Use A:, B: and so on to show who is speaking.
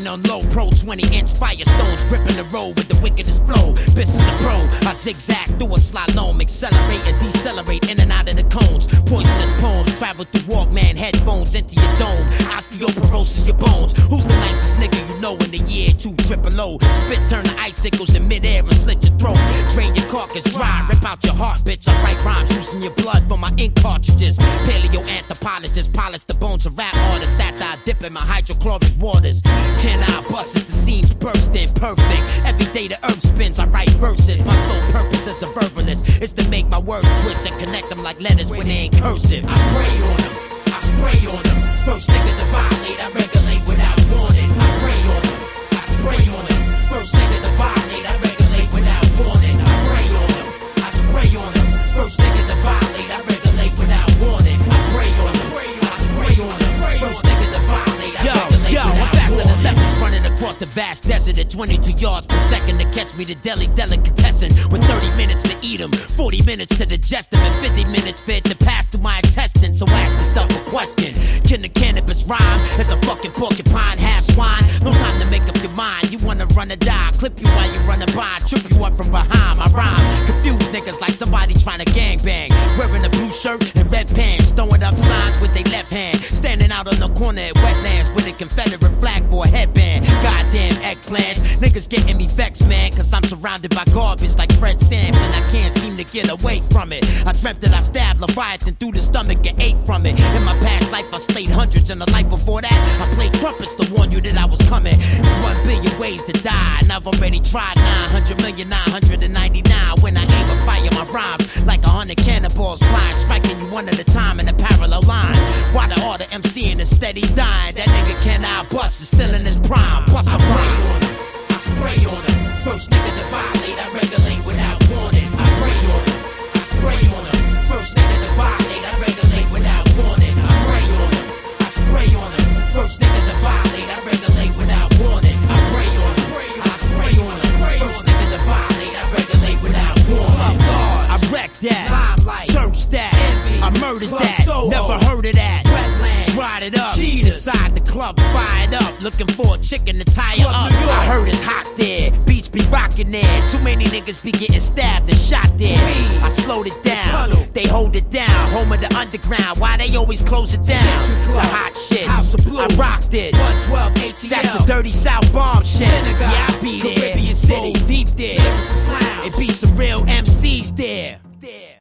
A: Sitting on low, pro 20-inch firestones, gripping the road with the wickedest flow. Business a pro, I zigzag through a slalom, accelerate and decelerate in and out of the cones. Poisonous poems travel through Walkman headphones into your dome. Osteoporosis your bones. Who's the nicest nigga you know in the year 200? Spit turn to icicles in midair and slit your throat. Drain your carcass dry, rip out your heart, bitch. I write rhymes using your blood for my ink cartridges. Paleoanthropologists polish the bones of rap artists that I dip in my hydrochloric waters. Can I bust as the seams bursting? Perfect. Every day the earth spins, I write verses. My sole purpose as a verbalist is to make my words twist and connect them like letters when they ain't cursive. I pray on them, I spray on them. First nigga to violate, I regulate without warning. I pray on them, I spray on them. First nigga to violate, I regulate without warning. I pray on them, I spray on them. First nigga to violate, I regulate without warning. I pray on them, I spray on them. First nigga to violate, I regulate without warning. Leopards running across the vast desert at 22 yards per second to catch me, the deli delicatessen. With 30 minutes to eat them, 40 minutes to digest them, and 50 minutes fit to pass through my intestines. So ask yourself a question: can the cannabis rhyme? As a fucking porcupine, half swine. No time to make up your mind. You wanna run or die? Clip you while you running by, trip you up from behind. My rhyme confuse niggas like somebody trying to gangbang. Wearing a blue shirt and red pants, throwing up signs with their left hand. Standing out on the corner at wetlands with a Confederate flag for a headband. Goddamn eggplants, niggas getting me vexed, man. Cause I'm surrounded by garbage like Fred Sanford, and I can't seem to get away from it. I dreamt that I stabbed Leviathan through the stomach and ate from it. In my past life I slayed hundreds, and the life before that I played trumpets to warn you that I was coming. It's 1 billion ways to die, and I've already tried 900,999. When I aim and fire my rhymes like 100 cannonballs flying, striking you one at a time in a parallel line. While the order MC is steady dying, that nigga cannot bust is still in his prime. Bust a rhyme. I spray on him. First nigga to violate, I regulate without warning. I pray on him, I spray on him. First nigga to violate, I regulate without warning. I pray on him, I spray on him. First nigga to violate, I regulate without warning. I pray on him, I spray on him. First nigga to violate, I regulate without warning. I wrecked that, church that, I murdered that, never heard of that. Tried it up, inside the club, fired up, looking for a chicken to tie her up. I heard it's hot there, beach be rocking there. Too many niggas be getting stabbed and shot there. I slowed it down, they hold it down. Home of the underground, why they always close it down? The hot shit, I rocked it. That's the dirty South bomb shit. Yeah, I be there, Caribbean City, deep there. It be some real MCs there.